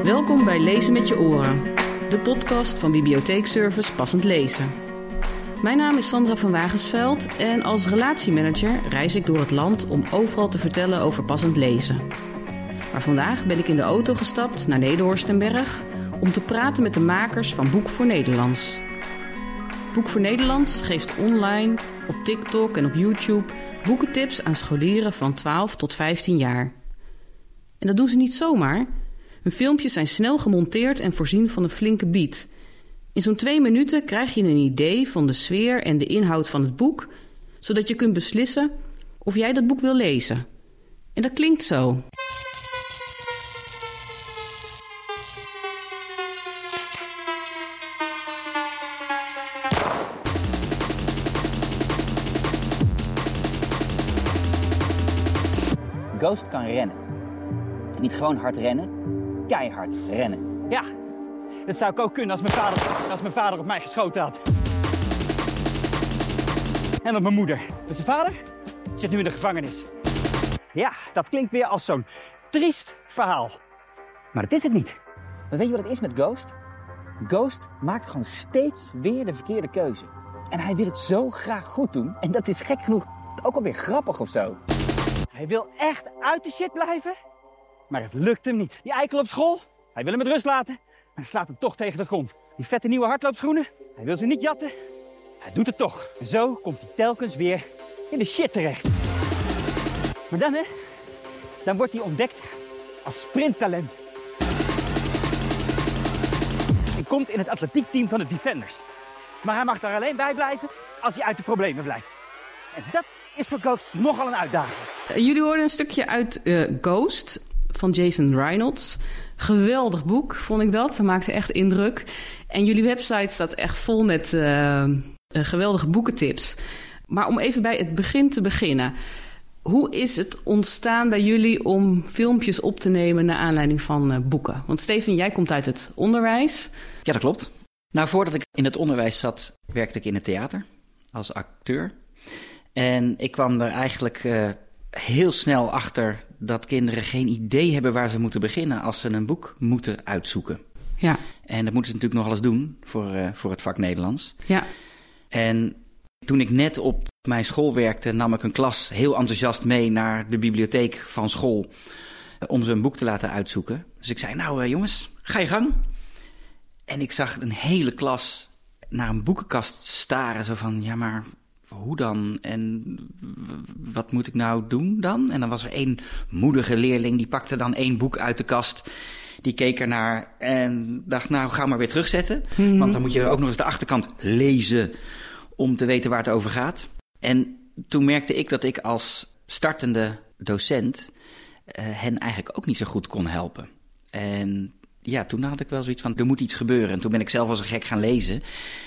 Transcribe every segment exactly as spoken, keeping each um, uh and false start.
Welkom bij Lezen met je oren, de podcast van Bibliotheekservice Passend Lezen. Mijn naam is Sandra van Wagensveld en als relatiemanager reis ik door het land om overal te vertellen over passend lezen. Maar vandaag ben ik in de auto gestapt naar Nederhorst en Berg om te praten met de makers van Boek voor Nederlands. Boek voor Nederlands geeft online, op TikTok en op YouTube boekentips aan scholieren van twaalf tot vijftien jaar. En dat doen ze niet zomaar. Hun filmpjes zijn snel gemonteerd en voorzien van een flinke beat. In zo'n twee minuten krijg je een idee van de sfeer en de inhoud van het boek, zodat je kunt beslissen of jij dat boek wil lezen. En dat klinkt zo. Ghost kan rennen. Niet gewoon hard rennen, keihard rennen. Ja, dat zou ik ook kunnen als mijn vader, als mijn vader op mij geschoten had. En op mijn moeder. Dus zijn vader zit nu in de gevangenis. Ja, dat klinkt weer als zo'n triest verhaal. Maar dat is het niet. Maar weet je wat het is met Ghost? Ghost maakt gewoon steeds weer de verkeerde keuze. En hij wil het zo graag goed doen. En dat is gek genoeg ook alweer grappig of zo. Hij wil echt uit de shit blijven, maar het lukt hem niet. Die eikel op school, hij wil hem met rust laten, maar slaat hem toch tegen de grond. Die vette nieuwe hardloopschoenen, hij wil ze niet jatten, hij doet het toch. En zo komt hij telkens weer in de shit terecht. Maar dan, hè, dan wordt hij ontdekt als sprinttalent. En komt in het atletiekteam van de Defenders. Maar hij mag daar alleen bij blijven als hij uit de problemen blijft. En dat is voor Ghost nogal een uitdaging. Jullie hoorden een stukje uit uh, Ghost van Jason Reynolds. Geweldig boek, vond ik dat. Dat maakte echt indruk. En jullie website staat echt vol met uh, uh, geweldige boekentips. Maar om even bij het begin te beginnen. Hoe is het ontstaan bij jullie om filmpjes op te nemen naar aanleiding van uh, boeken? Want Steven, jij komt uit het onderwijs. Ja, dat klopt. Nou, voordat ik in het onderwijs zat, werkte ik in het theater als acteur. En ik kwam er eigenlijk uh, heel snel achter dat kinderen geen idee hebben waar ze moeten beginnen als ze een boek moeten uitzoeken. Ja. En dat moeten ze natuurlijk nog alles doen voor, uh, voor het vak Nederlands. Ja. En toen ik net op mijn school werkte, nam ik een klas heel enthousiast mee naar de bibliotheek van school uh, om ze een boek te laten uitzoeken. Dus ik zei, nou uh, jongens, ga je gang. En ik zag een hele klas naar een boekenkast staren, zo van, ja maar hoe dan? En wat moet ik nou doen dan? En dan was er één moedige leerling, die pakte dan één boek uit de kast. Die keek ernaar en dacht, nou, ga maar weer terugzetten. Mm-hmm. Want dan moet je ook nog eens de achterkant lezen om te weten waar het over gaat. En toen merkte ik dat ik als startende docent uh, hen eigenlijk ook niet zo goed kon helpen. En ja, toen had ik wel zoiets van, er moet iets gebeuren. En toen ben ik zelf als een gek gaan lezen.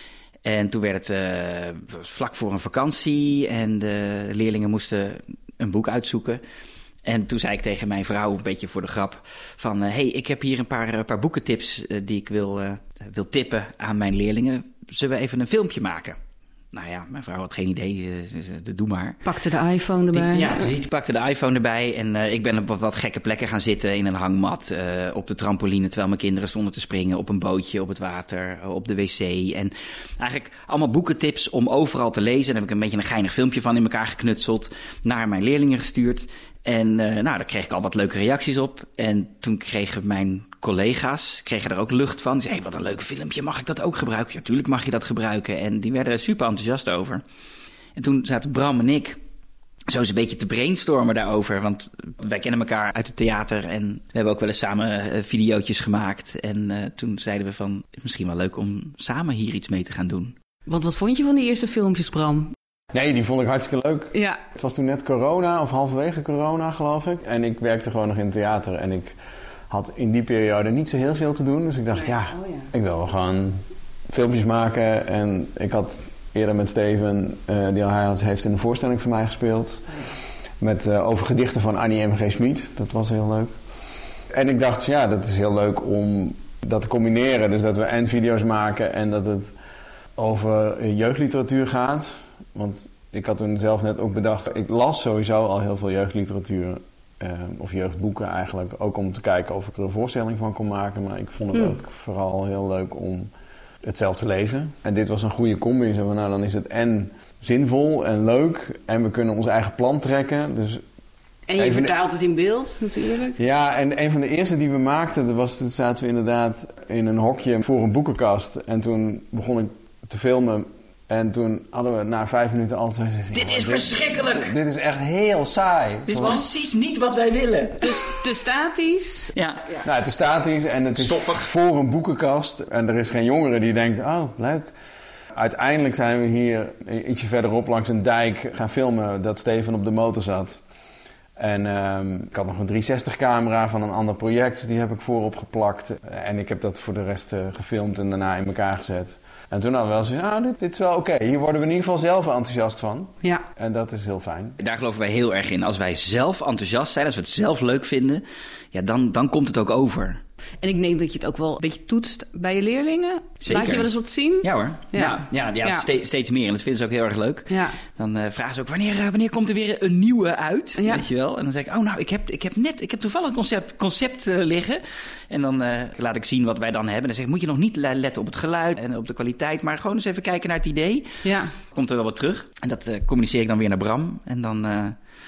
En toen werd het uh, vlak voor een vakantie en de leerlingen moesten een boek uitzoeken. En toen zei ik tegen mijn vrouw, een beetje voor de grap, van hé, uh, hey, ik heb hier een paar, uh, paar boekentips uh, die ik wil, uh, wil tippen aan mijn leerlingen. Zullen we even een filmpje maken? Nou ja, mijn vrouw had geen idee, uh, uh, doe maar. Pakte de iPhone erbij. Die, ja, precies, die pakte de iPhone erbij. En uh, ik ben op wat, wat gekke plekken gaan zitten in een hangmat, uh, op de trampoline, terwijl mijn kinderen stonden te springen, op een bootje, op het water, op de wc. En eigenlijk allemaal boekentips om overal te lezen. Daar heb ik een beetje een geinig filmpje van in elkaar geknutseld, naar mijn leerlingen gestuurd. En uh, nou, daar kreeg ik al wat leuke reacties op. En toen kregen mijn collega's kregen er ook lucht van. Die zeiden, hey, wat een leuk filmpje, mag ik dat ook gebruiken? Ja, tuurlijk mag je dat gebruiken. En die werden er super enthousiast over. En toen zaten Bram en ik zo eens een beetje te brainstormen daarover. Want wij kennen elkaar uit het theater en we hebben ook wel eens samen uh, videootjes gemaakt. En uh, toen zeiden we van, het is misschien wel leuk om samen hier iets mee te gaan doen. Want wat vond je van die eerste filmpjes, Bram? Nee, die vond ik hartstikke leuk. Ja. Het was toen net corona, of halverwege corona geloof ik. En ik werkte gewoon nog in het theater. En ik had in die periode niet zo heel veel te doen. Dus ik dacht, ja, oh ja. ik wil wel gewoon filmpjes maken. En ik had eerder met Steven, uh, die hij heeft in een voorstelling van mij gespeeld. Oh ja. Met, uh, over gedichten van Annie M G Schmid. Dat was heel leuk. En ik dacht, ja, dat is heel leuk om dat te combineren. Dus dat we en video's maken en dat het over jeugdliteratuur gaat. Want ik had toen zelf net ook bedacht, ik las sowieso al heel veel jeugdliteratuur. Uh, of jeugdboeken eigenlijk. Ook om te kijken of ik er een voorstelling van kon maken. Maar ik vond het mm. ook vooral heel leuk om het zelf te lezen. En dit was een goede combi. Zo van, nou, dan is het en zinvol en leuk. En we kunnen ons eigen plan trekken. Dus en je vertaalt het in beeld natuurlijk. Ja, en een van de eerste die we maakten... Dat was, toen zaten we inderdaad in een hokje voor een boekenkast. En toen begon ik te filmen... En toen hadden we na vijf minuten al twee gezegd... Dit is dit, verschrikkelijk! Dit is echt heel saai. Dit is precies niet wat wij willen. Dus te statisch. Ja. ja. Nou, te statisch en het is stoffig voor een boekenkast. En er is geen jongere die denkt, oh, leuk. Uiteindelijk zijn we hier ietsje verderop langs een dijk gaan filmen... dat Steven op de motor zat. En um, ik had nog een driehonderdzestig camera van een ander project. Dus die heb ik voorop geplakt. En ik heb dat voor de rest uh, gefilmd en daarna in elkaar gezet. En toen hadden we wel zoiets, ah, dit, dit is wel oké. Okay. Hier worden we in ieder geval zelf enthousiast van. Ja. En dat is heel fijn. Daar geloven wij heel erg in. Als wij zelf enthousiast zijn, als we het zelf leuk vinden... Ja, dan, dan komt het ook over. En ik denk dat je het ook wel een beetje toetst bij je leerlingen. Zeker. Laat je wel eens wat zien? Ja hoor. Ja, ja, ja, ja, ja. Steeds, steeds meer. En dat vinden ze ook heel erg leuk. Ja. Dan uh, vragen ze ook, wanneer, uh, wanneer komt er weer een nieuwe uit? Ja. Weet je wel? En dan zeg ik, oh nou, ik heb, ik heb net, ik heb toevallig een concept, concept uh, liggen. En dan uh, laat ik zien wat wij dan hebben. En dan zeg ik, moet je nog niet letten op het geluid en op de kwaliteit. Maar gewoon eens even kijken naar het idee. Ja. Komt er wel wat terug. En dat uh, communiceer ik dan weer naar Bram. En dan... Uh,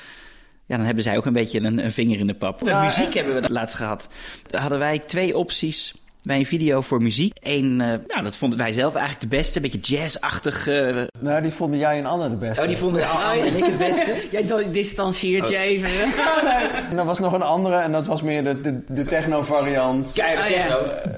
Ja, dan hebben zij ook een beetje een, een vinger in de pap. Met muziek uh, hebben we dat laatst gehad. Daar hadden wij twee opties bij een video voor muziek. Eén, uh, nou, dat vonden wij zelf eigenlijk de beste. Een beetje jazzachtig. Uh... Nou, die vonden jij en Anne de beste. Oh, die vonden Anne en ik het beste. Jij distancieert oh. je even. Oh, nee. En er was nog een andere en dat was meer de, de, de techno-variant. Keiharde techno. Oh, ja.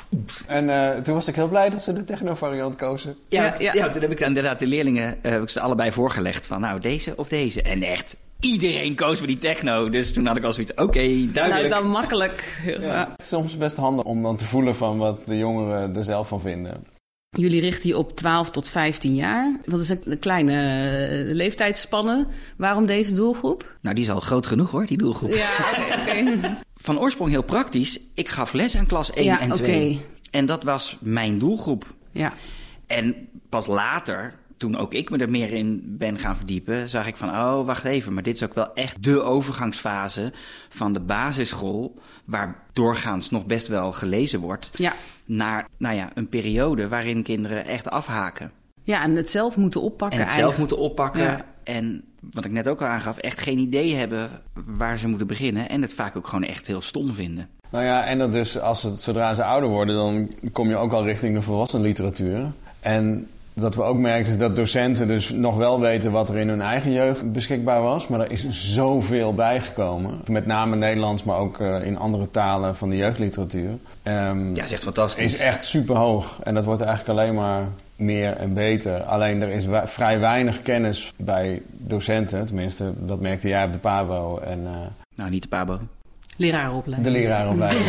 En uh, toen was ik heel blij dat ze de techno-variant kozen. Ja, ja, ja. ja, toen heb ik inderdaad de leerlingen uh, heb ik ze allebei voorgelegd. Van nou, deze of deze. En echt... Iedereen koos voor die techno. Dus toen had ik al zoiets, oké, okay, duidelijk. Nou, dan makkelijk. Ja. Ja. Het is soms best handig om dan te voelen van wat de jongeren er zelf van vinden. Jullie richten je op twaalf tot vijftien jaar. Dat is een kleine uh, leeftijdsspanne. Waarom deze doelgroep? Nou, die is al groot genoeg hoor, die doelgroep. Ja, oké. Okay, okay. Van oorsprong heel praktisch. Ik gaf les aan klas één ja, en twee. Okay. En dat was mijn doelgroep. Ja. En pas later... Toen ook ik me er meer in ben gaan verdiepen, zag ik van, oh, wacht even. Maar dit is ook wel echt de overgangsfase van de basisschool, waar doorgaans nog best wel gelezen wordt, ja. naar nou ja, een periode waarin kinderen echt afhaken. Ja, en het zelf moeten oppakken. En het zelf moeten oppakken. Ja. En wat ik net ook al aangaf, echt geen idee hebben waar ze moeten beginnen. En het vaak ook gewoon echt heel stom vinden. Nou ja, en dat dus als het, zodra ze ouder worden, dan kom je ook al richting de volwassenenliteratuur. En... Wat we ook merken is dat docenten dus nog wel weten wat er in hun eigen jeugd beschikbaar was. Maar er is zoveel bijgekomen. Met name Nederlands, maar ook uh, in andere talen van de jeugdliteratuur. Um, ja, is echt fantastisch. Is echt super hoog. En dat wordt eigenlijk alleen maar meer en beter. Alleen er is wa- vrij weinig kennis bij docenten. Tenminste, dat merkte jij op de Pabo. En, uh, nou, niet de Pabo. Leraaropleiding. De leraaropleiding.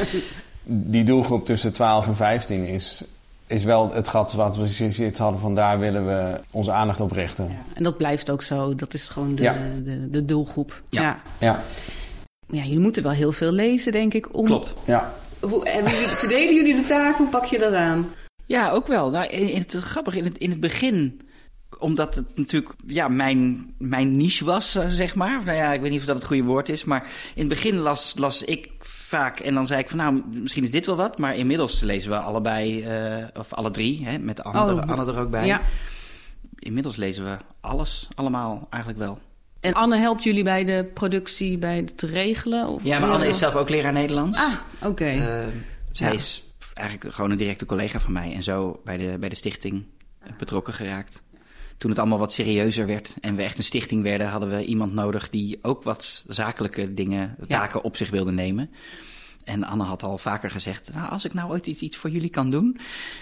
Die doelgroep tussen twaalf en vijftien is... is wel het gat wat we zoiets hadden van daar willen we onze aandacht op richten. Ja, en dat blijft ook zo. Dat is gewoon de, ja. de, de doelgroep. Ja. Ja. Ja. Ja, jullie moeten wel heel veel lezen, denk ik. Om... Klopt. Ja. Hoe, en verdelen jullie de taak? Hoe pak je dat aan? Ja, ook wel. Nou, in, in het grappig, in het, in het begin... Omdat het natuurlijk ja, mijn, mijn niche was, zeg maar. Nou ja, ik weet niet of dat het goede woord is. Maar in het begin las, las ik vaak. En dan zei ik van nou, misschien is dit wel wat. Maar inmiddels lezen we allebei, uh, of alle drie, hè, met Anne, oh, er, Anne er ook bij. Ja. Inmiddels lezen we alles, allemaal eigenlijk wel. En Anne helpt jullie bij de productie, bij het regelen? Of ja, maar Anne is zelf ook leraar Nederlands. Ah, oké. Okay. Uh, zij ja. is eigenlijk gewoon een directe collega van mij. En zo bij de, bij de stichting betrokken geraakt. Toen het allemaal wat serieuzer werd en we echt een stichting werden... hadden we iemand nodig die ook wat zakelijke dingen, taken ja. op zich wilde nemen. En Anne had al vaker gezegd... nou, als ik nou ooit iets, iets voor jullie kan doen...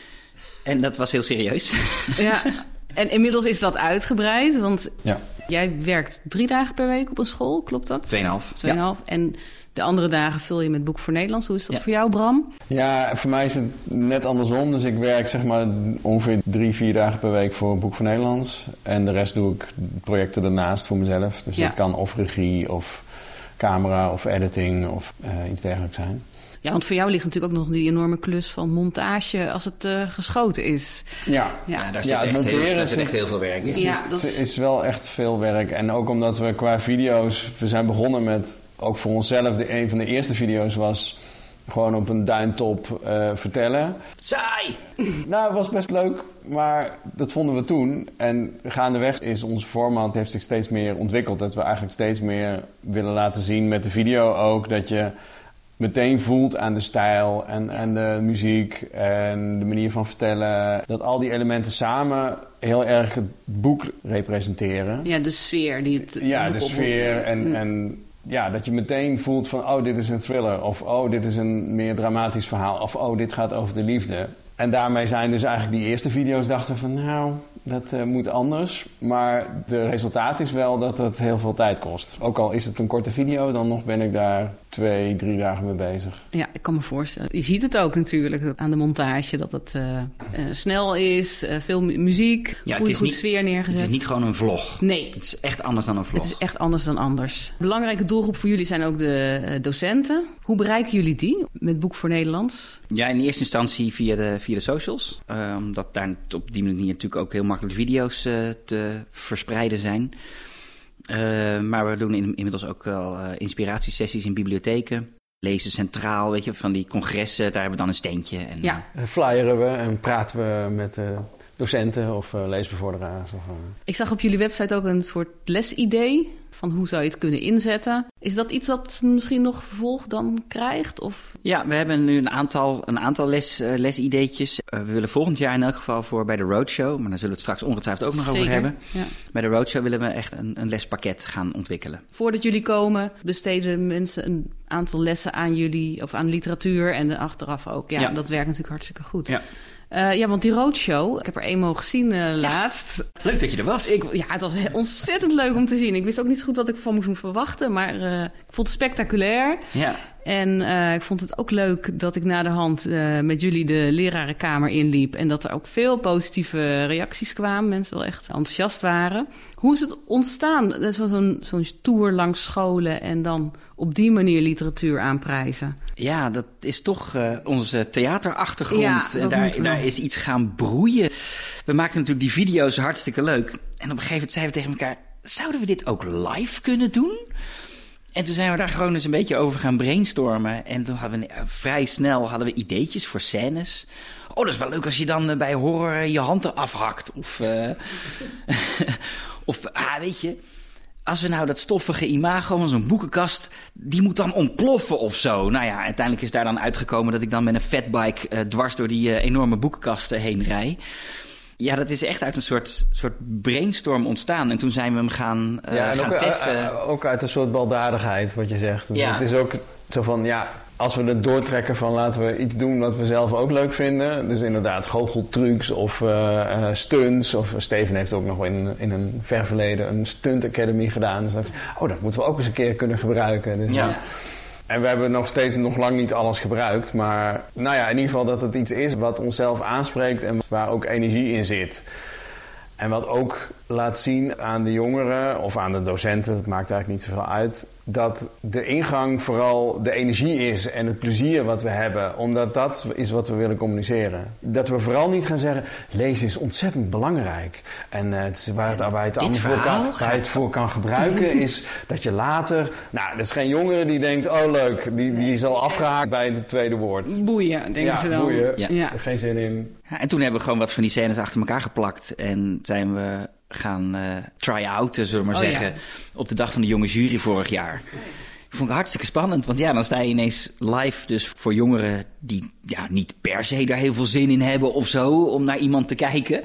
En dat was heel serieus. Ja, en inmiddels is dat uitgebreid, want ja. jij werkt drie dagen per week op een school, klopt dat? Tweeënhalf. Tweeënhalf. Ja. En de andere dagen vul je met Boek voor Nederlands. Hoe is dat ja. voor jou, Bram? Ja, voor mij is het net andersom. Dus ik werk zeg maar ongeveer drie, vier dagen per week voor Boek voor Nederlands. En de rest doe ik projecten daarnaast voor mezelf. Dus ja. dat kan of regie of camera of editing of uh, iets dergelijks zijn. Ja, want voor jou ligt natuurlijk ook nog die enorme klus van montage als het uh, geschoten is. Ja, ja, daar zit, ja, echt, heel, daar zit echt heel veel werk in. Is, ja, dat is... is wel echt veel werk. En ook omdat we qua video's... We zijn begonnen met ook voor onszelf de, een van de eerste video's was gewoon op een duintop uh, vertellen. Saai! Nou, het was best leuk, maar dat vonden we toen. En gaandeweg is ons format heeft zich steeds meer ontwikkeld. Dat we eigenlijk steeds meer willen laten zien met de video ook. Dat je meteen voelt aan de stijl en, en de muziek en de manier van vertellen. Dat al die elementen samen heel erg het boek representeren. Ja, de sfeer die het... Ja, de sfeer en... Mm. en ja, dat je meteen voelt van, oh, dit is een thriller. Of, oh, dit is een meer dramatisch verhaal. Of, oh, dit gaat over de liefde. En daarmee zijn dus eigenlijk die eerste video's dachten van, nou, dat uh, moet anders. Maar de resultaat is wel dat het heel veel tijd kost. Ook al is het een korte video, dan nog ben ik daar twee, drie dagen mee bezig. Ja, ik kan me voorstellen. Je ziet het ook natuurlijk aan de montage, dat het uh, uh, snel is, uh, veel mu- muziek, ja, goede, goed niet, sfeer neergezet. Het is niet gewoon een vlog. Nee. Het is echt anders dan een vlog. Het is echt anders dan anders. Belangrijke doelgroep voor jullie zijn ook de uh, docenten. Hoe bereiken jullie die met Boek voor Nederlands? Ja, in eerste instantie via de, via de socials. Uh, omdat daar op die manier natuurlijk ook heel makkelijk video's uh, te verspreiden zijn. Uh, maar we doen in, inmiddels ook wel uh, inspiratiesessies in bibliotheken. Lezen centraal, weet je, van die congressen. Daar hebben we dan een steentje. En, ja. Uh, flyeren we en praten we met uh, docenten of uh, leesbevorderaars. Of, uh... Ik zag op jullie website ook een soort lesidee van hoe zou je het kunnen inzetten. Is dat iets dat misschien nog vervolg dan krijgt? Of? Ja, we hebben nu een aantal, een aantal les, uh, lesideetjes. Uh, we willen volgend jaar in elk geval voor bij de Roadshow, maar daar zullen we het straks ongetwijfeld ook nog Zeker, over hebben. Ja. Bij de Roadshow willen we echt een, een lespakket gaan ontwikkelen. Voordat jullie komen, besteden mensen een aantal lessen aan jullie of aan literatuur en achteraf ook. Ja, ja. Dat werkt natuurlijk hartstikke goed. Ja. Uh, ja, want die Roadshow, ik heb er eenmaal gezien uh, ja. laatst. Leuk dat je er was. Ik, ja, het was ontzettend leuk om te zien. Ik wist ook niet zo goed wat ik van moest verwachten, maar uh, ik vond het spectaculair. Ja. En uh, ik vond het ook leuk dat ik na de hand uh, met jullie de lerarenkamer inliep en dat er ook veel positieve reacties kwamen. Mensen wel echt enthousiast waren. Hoe is het ontstaan, Zo, zo'n, zo'n tour langs scholen en dan op die manier literatuur aanprijzen? Ja, dat is toch uh, onze theaterachtergrond. Ja, en daar, daar is iets gaan broeien. We maakten natuurlijk die video's hartstikke leuk. En op een gegeven moment zeiden we tegen elkaar, zouden we dit ook live kunnen doen? En toen zijn we daar gewoon eens een beetje over gaan brainstormen. En toen hadden we uh, vrij snel hadden we ideetjes voor scènes. Oh, dat is wel leuk als je dan uh, bij horror je hand eraf hakt. Of, uh, of ah, weet je, als we nou dat stoffige imago van zo'n boekenkast, die moet dan ontploffen of zo. Nou ja, uiteindelijk is daar dan uitgekomen dat ik dan met een fatbike uh, dwars door die uh, enorme boekenkasten heen rij. Ja, dat is echt uit een soort, soort brainstorm ontstaan. En toen zijn we hem gaan, uh, ja, en gaan ook, testen. Uh, ook uit een soort baldadigheid, wat je zegt. Dus ja. Het is ook zo van, ja, als we het doortrekken van laten we iets doen wat we zelf ook leuk vinden. Dus inderdaad goocheltrucs of uh, uh, stunts. Of Steven heeft ook nog in, in een ver verleden een stunt academy gedaan. Dus dacht ik, oh, dat moeten we ook eens een keer kunnen gebruiken. Dus, ja. ja. En we hebben nog steeds nog lang niet alles gebruikt. Maar nou ja, in ieder geval dat het iets is wat onszelf aanspreekt en waar ook energie in zit. En wat ook laat zien aan de jongeren of aan de docenten, het maakt eigenlijk niet zoveel uit, dat de ingang vooral de energie is en het plezier wat we hebben. Omdat dat is wat we willen communiceren. Dat we vooral niet gaan zeggen, lezen is ontzettend belangrijk. En uh, het is waar het, waar het, allemaal voor kan, waar het voor kan gebruiken is dat je later... Nou, dat is geen jongere die denkt, oh leuk, die, die is al afgehaakt bij het tweede woord. Boeien, denken ja, ze dan. Boeien. Ja, ja. Geen zin in. Ja, en toen hebben we gewoon wat van die scènes achter elkaar geplakt. En zijn we gaan uh, try-outen, zullen we maar oh, zeggen. Ja. Op de dag van de jonge jury vorig jaar. Ik vond het hartstikke spannend. Want ja, dan sta je ineens live dus voor jongeren die ja, niet per se daar heel veel zin in hebben of zo. Om naar iemand te kijken.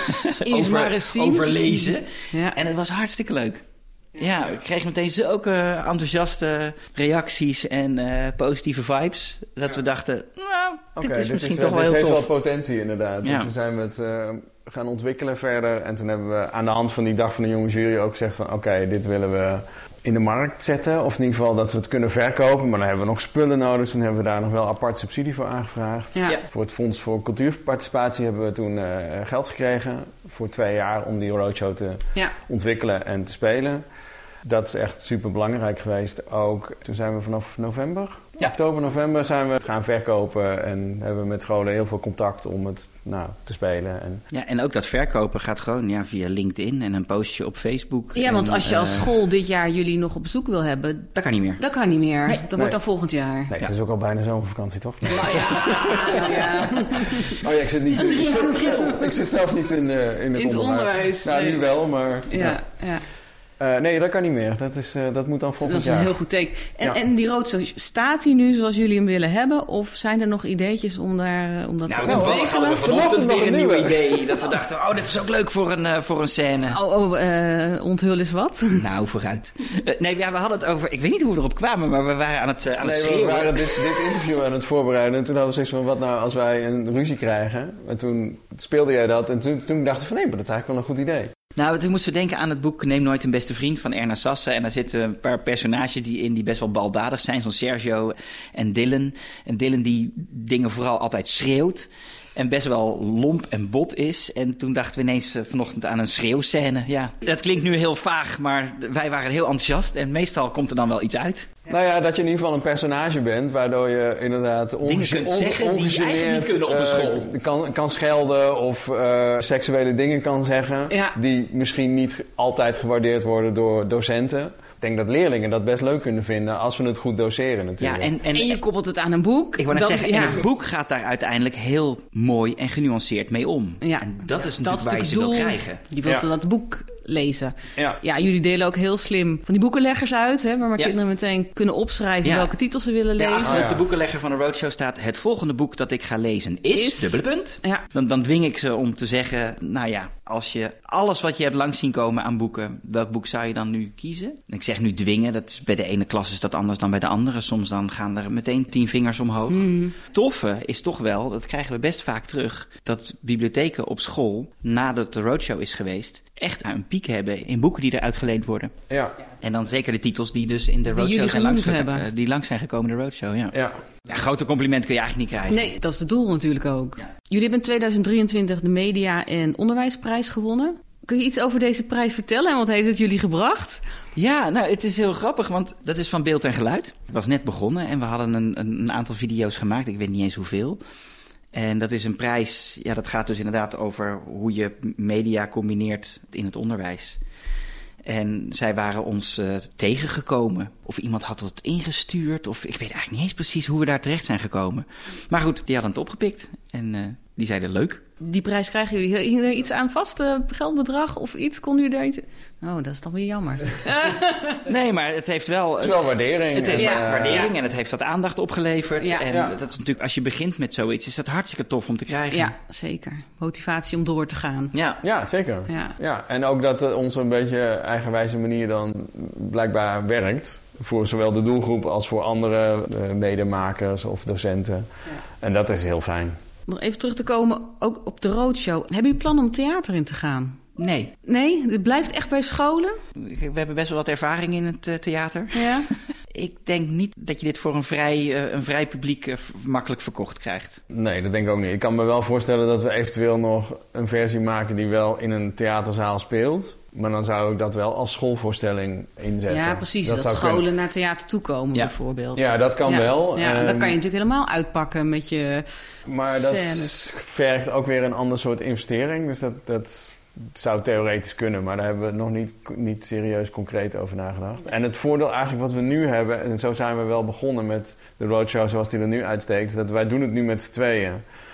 Over, maar eens zien. over lezen. Ja. En het was hartstikke leuk. Ja, ik kreeg meteen zulke enthousiaste reacties en uh, positieve vibes. Dat we dachten, nou, dit okay, is dit misschien is, toch uh, wel heel tof. Dit tof. heeft wel potentie inderdaad. Ja. Dus toen zijn we het uh, gaan ontwikkelen verder. En toen hebben we aan de hand van die dag van de jonge jury ook gezegd van... oké, okay, dit willen we in de markt zetten. Of in ieder geval dat we het kunnen verkopen. Maar dan hebben we nog spullen nodig. Dus toen hebben we daar nog wel apart subsidie voor aangevraagd. Ja. Ja. Voor het Fonds voor Cultuurparticipatie hebben we toen uh, geld gekregen. Voor twee jaar om die roadshow te ja. ontwikkelen en te spelen. Dat is echt super belangrijk geweest. Ook toen zijn we vanaf november, ja. oktober, november zijn we het gaan verkopen. En hebben we met scholen heel veel contact om het nou, te spelen. En... Ja, en ook dat verkopen gaat gewoon ja, via LinkedIn en een postje op Facebook. Ja, en, want als je als uh, school dit jaar jullie nog op bezoek wil hebben... Dat kan niet meer. Dat kan niet meer. Nee. Dat Nee. wordt dan volgend jaar. Nee, het Ja. is ook al bijna zomervakantie, toch? Nee. Nou ja, nou ja. Oh ja, ik zit niet in, ik zit, ik zit zelf niet in, uh, in het, In het onderwijs, Nou, nee. nu wel, maar... Ja, ja. ja. Uh, nee, dat kan niet meer. Dat, is, uh, dat moet dan volgend Dat is een jaar. heel goed teken. En, Ja. en die roadshow, staat die nu zoals jullie hem willen hebben? Of zijn er nog ideetjes om, daar, om dat Nou, te toevallig ontwikkelen? hadden we vanochtend Vanochtend weer nog een een nieuw nieuwe. idee. Dat we dachten, oh, dit is ook leuk voor een, uh, voor een scène. Oh, oh uh, onthul eens wat. Nou, vooruit. Uh, nee, ja, we hadden het over... Ik weet niet hoe we erop kwamen, maar we waren aan het, uh, aan het Nee, we schreeuwen. waren dit, dit interview aan het voorbereiden. En toen hadden we zoiets van, wat nou als wij een ruzie krijgen? En toen speelde jij dat. En toen, toen dachten we van, nee, maar dat is eigenlijk wel een goed idee. Nou, toen moesten we denken aan het boek Neem nooit een beste vriend van Erna Sassen. En daar zitten een paar personages die in die best wel baldadig zijn. Zoals Sergio en Dylan. En Dylan die dingen vooral altijd schreeuwt. En best wel lomp en bot is. En toen dachten we ineens uh, vanochtend aan een schreeuwscène. Ja, dat klinkt nu heel vaag, maar wij waren heel enthousiast. En meestal komt er dan wel iets uit. Nou ja, dat je in ieder geval een personage bent... waardoor je inderdaad Dingen ongeze- kunt on- zeggen die je eigenlijk niet kunnen op een uh, school. kan, kan schelden of uh, seksuele dingen kan zeggen... Ja. die misschien niet altijd gewaardeerd worden door docenten. Ik denk dat leerlingen dat best leuk kunnen vinden... als we het goed doseren natuurlijk. Ja, en, en, En je koppelt het aan een boek. ik wou net Dat- zeggen, ja. en het boek gaat daar uiteindelijk heel mooi en genuanceerd mee om. Ja. En dat is Dat natuurlijk is waar je het ze wil doel. krijgen. Die wil Ja. ze dat boek lezen. Ja. Ja, jullie delen ook heel slim van die boekenleggers uit... Hè, waar Ja. kinderen meteen kunnen opschrijven Ja. welke titels ze willen Ja, lezen. achter Oh, op ja. de boekenlegger van de Roadshow staat... het volgende boek dat ik ga lezen is... Is- dubbele punt. Ja. Dan, dan dwing ik ze om te zeggen... nou ja, als je alles wat je hebt langs zien komen aan boeken... welk boek zou je dan nu kiezen? Ik zeg nu dwingen. Dat is bij de ene klas is dat anders dan bij de andere. Soms dan gaan er meteen tien vingers omhoog. Mm. Toffe is toch wel, dat krijgen we best vaak terug... dat bibliotheken op school, nadat de Roadshow is geweest... echt een piek hebben in boeken die eruit geleend worden. Ja. En dan zeker de titels die dus in de jullie Roadshow zijn langs, genoemd hebben. uh, die langs zijn gekomen in de Roadshow, ja. Ja. Ja, grote compliment kun je eigenlijk niet krijgen. Nee, dat is het doel natuurlijk ook. Ja. Jullie hebben in tweeduizend drieëntwintig de Media- en Onderwijsprijs gewonnen. Kun je iets over deze prijs vertellen en wat heeft het jullie gebracht? Ja, nou, het is heel grappig, want dat is van Beeld en Geluid. Het was net begonnen en we hadden een, een, een aantal video's gemaakt. Ik weet niet eens hoeveel. En dat is een prijs, ja, dat gaat dus inderdaad over hoe je media combineert in het onderwijs. En zij waren ons uh, tegengekomen. Of iemand had het ingestuurd. Of ik weet eigenlijk niet eens precies hoe we daar terecht zijn gekomen. Maar goed, die hadden het opgepikt. En uh, die zeiden leuk. Die prijs krijgen jullie Hing er iets aan vast, uh, geldbedrag of iets? Kon u daar iets... Oh, dat is dan weer jammer. Nee, maar het heeft wel... Het is wel waardering. Het is Ja. wa- waardering en het heeft wat aandacht opgeleverd. Ja. En Ja. dat is natuurlijk, als je begint met zoiets, is dat hartstikke tof om te krijgen. Ja, zeker. Motivatie om door te gaan. Ja. Ja, zeker. Ja. Ja, en ook dat uh, onze een beetje eigenwijze manier dan blijkbaar werkt. Voor zowel de doelgroep als voor andere uh, medemakers of docenten. Ja. En dat is heel fijn. Nog even terug te komen, ook op de Roadshow. Hebben jullie plan om theater in te gaan? Nee, Nee, het blijft echt bij scholen? we hebben best wel wat ervaring in het uh, theater. Ja. Ik denk niet dat je dit voor een vrij, uh, een vrij publiek uh, v- makkelijk verkocht krijgt. Nee, dat denk ik ook niet. Ik kan me wel voorstellen dat we eventueel nog een versie maken die wel in een theaterzaal speelt. Maar dan zou ik dat wel als schoolvoorstelling inzetten. Ja, precies. Dat, zou scholen kunnen. naar theater toekomen Ja. bijvoorbeeld. Ja, dat kan Ja. wel. Ja, Ehm, dan kan je natuurlijk helemaal uitpakken met je... Maar dat scènes. vergt ook weer een ander soort investering. Dus dat, dat zou theoretisch kunnen. Maar daar hebben we nog niet, niet serieus concreet over nagedacht. En het voordeel eigenlijk wat we nu hebben... en zo zijn we wel begonnen met de roadshow zoals die er nu uitsteekt... is dat wij doen het nu met z'n tweeën.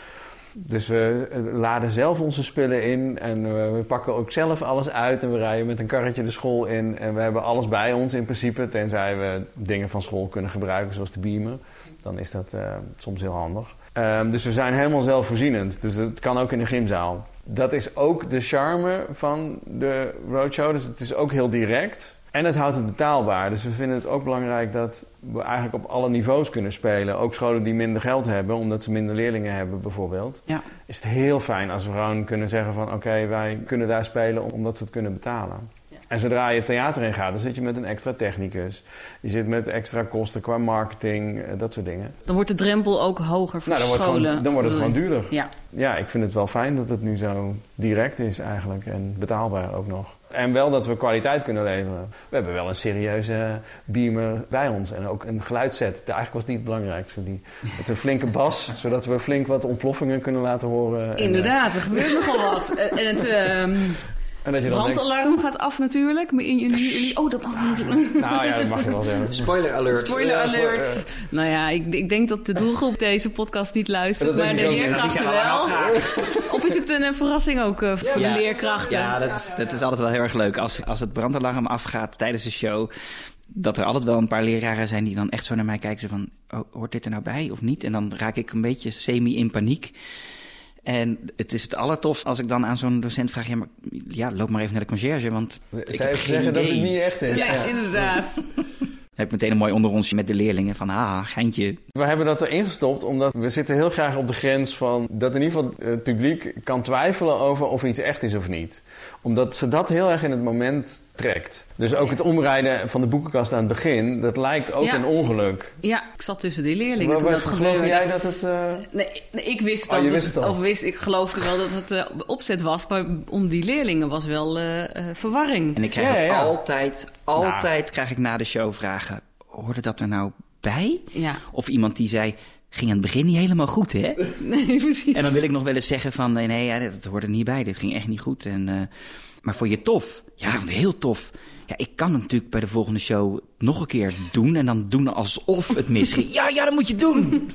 Dus we laden zelf onze spullen in en we pakken ook zelf alles uit... en we rijden met een karretje de school in... en we hebben alles bij ons in principe... tenzij we dingen van school kunnen gebruiken zoals de beamer. Dan is dat uh, soms heel handig. Um, dus we zijn helemaal zelfvoorzienend. Dus het kan ook in de gymzaal. Dat is ook de charme van de roadshow. Dus het is ook heel direct. En het houdt het betaalbaar. Dus we vinden het ook belangrijk dat we eigenlijk op alle niveaus kunnen spelen. Ook scholen die minder geld hebben, omdat ze minder leerlingen hebben bijvoorbeeld. Ja. Is het heel fijn als we gewoon kunnen zeggen van... oké, okay, wij kunnen daar spelen omdat ze het kunnen betalen. Ja. En zodra je theater in gaat, dan zit je met een extra technicus. Je zit met extra kosten qua marketing, dat soort dingen. Dan wordt de drempel ook hoger voor nou, dan scholen. Wordt het gewoon, dan wordt het gewoon duurder. Ja. Ja, ik vind het wel fijn dat het nu zo direct is eigenlijk. En betaalbaar ook nog. En wel dat we kwaliteit kunnen leveren. We hebben wel een serieuze beamer bij ons. En ook een geluidsset. Eigenlijk was die het belangrijkste. Die, met een flinke bas, zodat we flink wat ontploffingen kunnen laten horen. Inderdaad, er gebeurt nogal wat. En het... Uh... En dat je dan brandalarm denkt, gaat af natuurlijk. Maar in jullie, jullie, oh, dat mag niet. Nou ja, dat mag je wel zeggen. Spoiler alert. Spoiler alert. Ja, uh, nou ja, ik, ik denk dat de doelgroep deze podcast niet luistert. Maar de leerkrachten wel. Of is het een, een verrassing ook uh, voor ja. de leerkrachten? Ja, dat is, dat is altijd wel heel erg leuk. Als, als het brandalarm afgaat tijdens de show, dat er altijd wel een paar leraren zijn die dan echt zo naar mij kijken. Zo van, oh, hoort dit er nou bij of niet? En dan raak ik een beetje semi in paniek. En het is het allertofst als ik dan aan zo'n docent vraag... ja, maar ja, loop maar even naar de conciërge, want ik Zij heb even zeggen idee. Dat het niet echt is. Ja, ja. inderdaad. Dan heb ik meteen een mooi onder ons met de leerlingen van... haha, geintje. We hebben dat erin gestopt omdat we zitten heel graag op de grens van... dat in ieder geval het publiek kan twijfelen over of iets echt is of niet. Omdat ze dat heel erg in het moment trekt. Dus ook het omrijden van de boekenkast aan het begin... dat lijkt ook ja. een ongeluk. Ja, ik zat tussen die leerlingen maar, toen maar, dat gebeurde. Geloofde jij dat het... Uh... Nee, nee, ik wist dat oh, je wist het, het al. Of wist, ik geloofde wel dat het uh, opzet was. Maar om die leerlingen was wel uh, uh, verwarring. En ik krijg ja, ja. altijd, altijd nou. krijg ik na de show vragen... hoorde dat er nou bij? Ja. Of iemand die zei... ging aan het begin niet helemaal goed, hè? Nee, precies. En dan wil ik nog wel eens zeggen van... nee, nee ja, dat hoorde niet bij. Dit ging echt niet goed. En, uh, maar vond je het tof? Ja, heel tof. Ja, ik kan het natuurlijk bij de volgende show nog een keer doen... en dan doen alsof het misging. Ja, ja, dat moet je doen!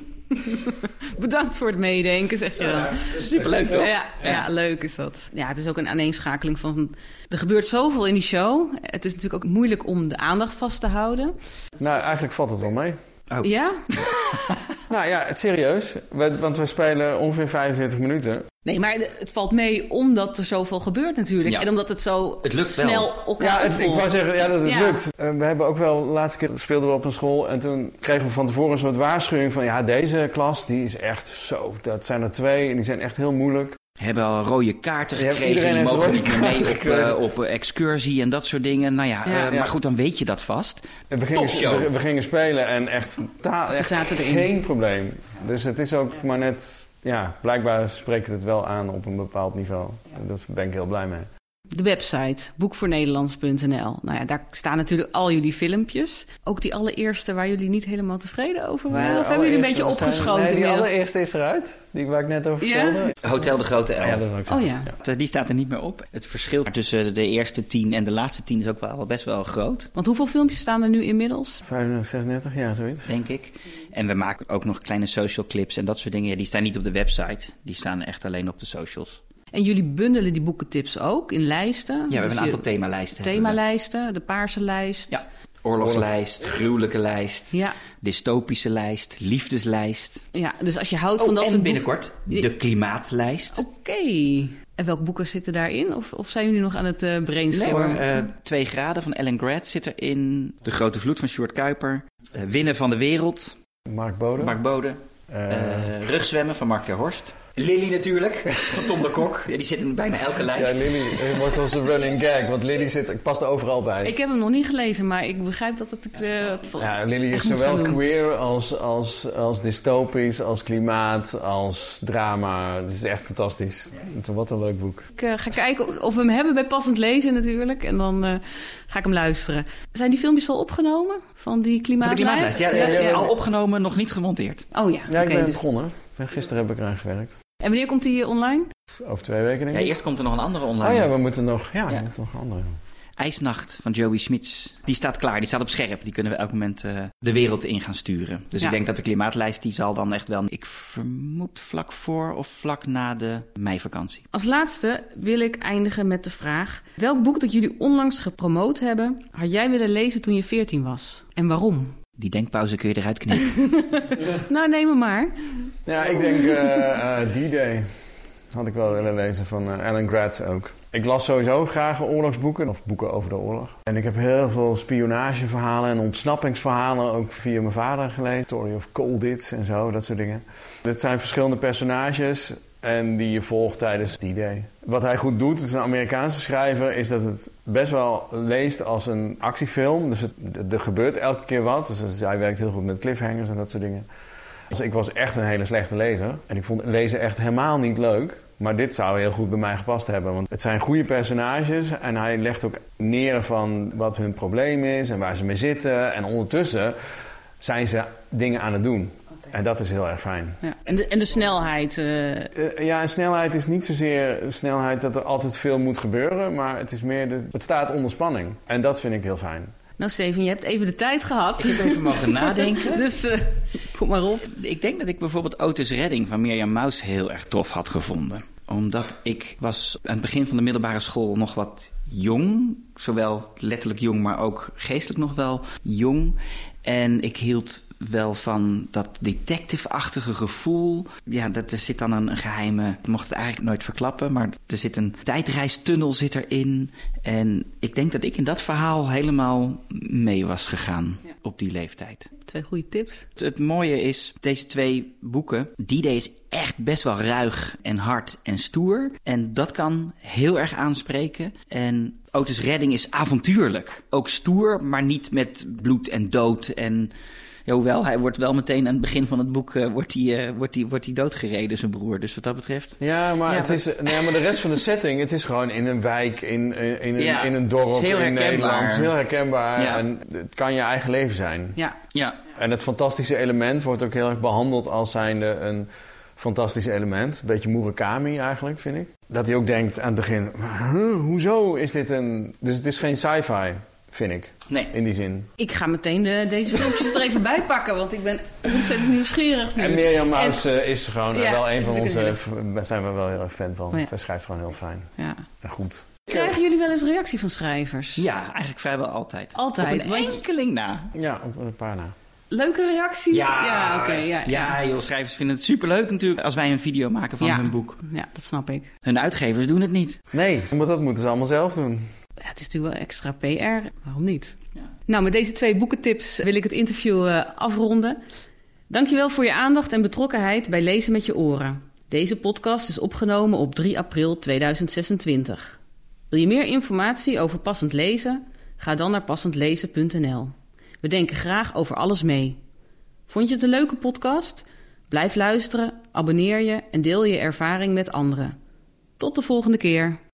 Bedankt voor het meedenken, zeg je dan. Ja, superleuk, toch? Ja, ja, ja, leuk is dat. Ja, het is ook een aaneenschakeling van... er gebeurt zoveel in die show. Het is natuurlijk ook moeilijk om de aandacht vast te houden. Nou, eigenlijk valt het wel mee. Oh. Ja? Nou ja, het serieus. We, want we spelen ongeveer vijfenveertig minuten. Nee, maar het valt mee omdat er zoveel gebeurt natuurlijk. Ja. En omdat het zo het lukt snel wel. elkaar Ja, het, opvolgt. ik wou zeggen ja, dat het ja. lukt. Uh, we hebben ook wel, de laatste keer speelden we op een school... en toen kregen we van tevoren een soort waarschuwing van... ja, deze klas, die is echt zo... dat zijn er twee en die zijn echt heel moeilijk. Hebben al rode kaarten ja, gekregen. Die mogen niet meer mee op, uh, op uh, excursie en dat soort dingen. Nou ja, ja, uh, ja. maar goed, dan weet je dat vast. We gingen, we, we gingen spelen en echt, ta- echt geen probleem. Dus het is ook maar net... Ja, blijkbaar spreekt het wel aan op een bepaald niveau. Daar ben ik heel blij mee. De website, boekvoornederlands punt n l. Nou ja, daar staan natuurlijk al jullie filmpjes. Ook die allereerste waar jullie niet helemaal tevreden over waren? Nee, of hebben jullie een beetje opgeschoten? Nee, die allereerste is eruit. Die waar ik net over vertelde. Ja? Hotel de Grote L. Ja, dat ook zo. Oh ja. ja. Die staat er niet meer op. Het verschil tussen de eerste tien en de laatste tien is ook wel best wel groot. Want hoeveel filmpjes staan er nu inmiddels? vijfhonderd zesendertig, ja, zoiets. Denk ik. En we maken ook nog kleine social clips en dat soort dingen. Ja, die staan niet op de website. Die staan echt alleen op de socials. En jullie bundelen die boekentips ook in lijsten? Ja, we dus hebben een aantal themalijsten. Themalijsten, de paarse lijst. Ja, oorlogslijst, gruwelijke lijst, ja. dystopische lijst, liefdeslijst. Ja, dus als je houdt oh, van dat en soort binnenkort boek... de klimaatlijst. Oké. Okay. En welke boeken zitten daarin? Of, of zijn jullie nog aan het uh, brainstormen? Nee, uh, Twee graden van Ellen Grant zit erin. De Grote Vloed van Sjoerd Kuiper. Uh, Winnen van de Wereld. Mark Bode. Mark Bode. Uh, uh, Rugzwemmen van Mark ter Horst. Lily natuurlijk, van Tom de Kok. Ja, die zit in bijna elke lijst. Ja, Lily wordt onze running gag, want Lily zit, past er overal bij. Ik heb hem nog niet gelezen, maar ik begrijp dat het... Uh, ja, Lily is zowel queer als, als, als dystopisch, als klimaat, als drama. Het is echt fantastisch. Ja. Wat een leuk boek. Ik uh, ga kijken of we hem hebben bij Passend Lezen natuurlijk. En dan uh, ga ik hem luisteren. Zijn die filmpjes al opgenomen? Van die klimaatlijst? Van de klimaatlijst, ja, ja, ja, ja. Al opgenomen, nog niet gemonteerd. Oh ja. Ja, ik okay, ben dus... begonnen. Gisteren heb ik eraan gewerkt. En wanneer komt die online? Over twee weken denk ik. Ja, eerst komt er nog een andere online. Oh ja, we moeten nog, ja, ja. we moeten nog een andere. IJsnacht van Joey Smits. Die staat klaar, die staat op scherp. Die kunnen we elk moment uh, de wereld in gaan sturen. Dus ja. ik denk dat de klimaatlijst, die zal dan echt wel... Ik vermoed vlak voor of vlak na de meivakantie. Als laatste wil ik eindigen met de vraag... welk boek dat jullie onlangs gepromoot hebben... had jij willen lezen toen je veertien was? En waarom? Die denkpauze kun je eruit knippen. Nou, neem me maar. Ja, ik denk uh, uh, D-Day. Had ik wel willen lezen van uh, Alan Gratz ook. Ik las sowieso graag oorlogsboeken, of boeken over de oorlog. En ik heb heel veel spionageverhalen en ontsnappingsverhalen ook via mijn vader gelezen. Story of Colditz en zo, dat soort dingen. Dit zijn verschillende personages en die je volgt tijdens D-Day. Wat hij goed doet, het is een Amerikaanse schrijver, is dat het best wel leest als een actiefilm. Dus het, er gebeurt elke keer wat. Dus hij werkt heel goed met cliffhangers en dat soort dingen. Dus ik was echt een hele slechte lezer. En ik vond lezen echt helemaal niet leuk. Maar dit zou heel goed bij mij gepast hebben. Want het zijn goede personages. En hij legt ook neer van wat hun probleem is en waar ze mee zitten. En ondertussen zijn ze dingen aan het doen. Okay. En dat is heel erg fijn. Ja. En, de, en de snelheid? Uh... Uh, ja, en snelheid is niet zozeer snelheid dat er altijd veel moet gebeuren. Maar het is meer, de, het staat onder spanning. En dat vind ik heel fijn. Nou Steven, je hebt even de tijd gehad. Ik heb even mogen nadenken. Dus uh, kom maar op. Ik denk dat ik bijvoorbeeld Otis Redding van Mirjam Maus heel erg tof had gevonden. Omdat ik was aan het begin van de middelbare school nog wat jong. Zowel letterlijk jong, maar ook geestelijk nog wel jong. En ik hield wel van dat detective-achtige gevoel. Ja, dat, er zit dan een, een geheime... Ik mocht het eigenlijk nooit verklappen, maar er zit een tijdreistunnel zit erin. En ik denk dat ik in dat verhaal helemaal mee was gegaan ja. op die leeftijd. Twee goede tips. Het, het mooie is, deze twee boeken... D-Day is echt best wel ruig en hard en stoer. En dat kan heel erg aanspreken. En Otis Redding is avontuurlijk. Ook stoer, maar niet met bloed en dood en... Ja, hoewel, hij wordt wel meteen aan het begin van het boek uh, wordt hij, uh, wordt hij, wordt hij doodgereden, zijn broer. Dus wat dat betreft... Ja, maar, ja, het is, nee, maar de rest van de setting, het is gewoon in een wijk, in, in, in, ja, in een dorp, in Nederland. Het is heel herkenbaar. Ja. En het kan je eigen leven zijn. Ja, ja. En het fantastische element wordt ook heel erg behandeld als zijnde een fantastisch element. Een beetje Murakami eigenlijk, vind ik. Dat hij ook denkt aan het begin, huh, hoezo is dit een... Dus het is geen sci-fi. Vind ik. Nee. In die zin. Ik ga meteen de, deze filmpjes er even bij pakken, want ik ben ontzettend nieuwsgierig nu. En Mirjam Maus en, is gewoon ja, wel een van onze... Daar zijn we wel heel erg fan van. Ja. Zij schrijft gewoon heel fijn. Ja. En goed. Krijgen jullie wel eens reactie van schrijvers? Ja, eigenlijk vrijwel altijd. Altijd? Op een enkeling na. Ja, op een paar na. Leuke reacties? Ja, ja oké. Okay, ja, ja, ja. Joh, schrijvers vinden het superleuk natuurlijk als wij een video maken van ja. hun boek. Ja, dat snap ik. Hun uitgevers doen het niet. Nee, maar dat moeten ze allemaal zelf doen. Ja, het is natuurlijk wel extra P R. Waarom niet? Ja. Nou, met deze twee boekentips wil ik het interview uh, afronden. Dankjewel voor je aandacht en betrokkenheid bij Lezen met je oren. Deze podcast is opgenomen op drie april tweeduizend zesentwintig. Wil je meer informatie over passend lezen? Ga dan naar passend lezen punt n l. We denken graag over alles mee. Vond je het een leuke podcast? Blijf luisteren, abonneer je en deel je ervaring met anderen. Tot de volgende keer.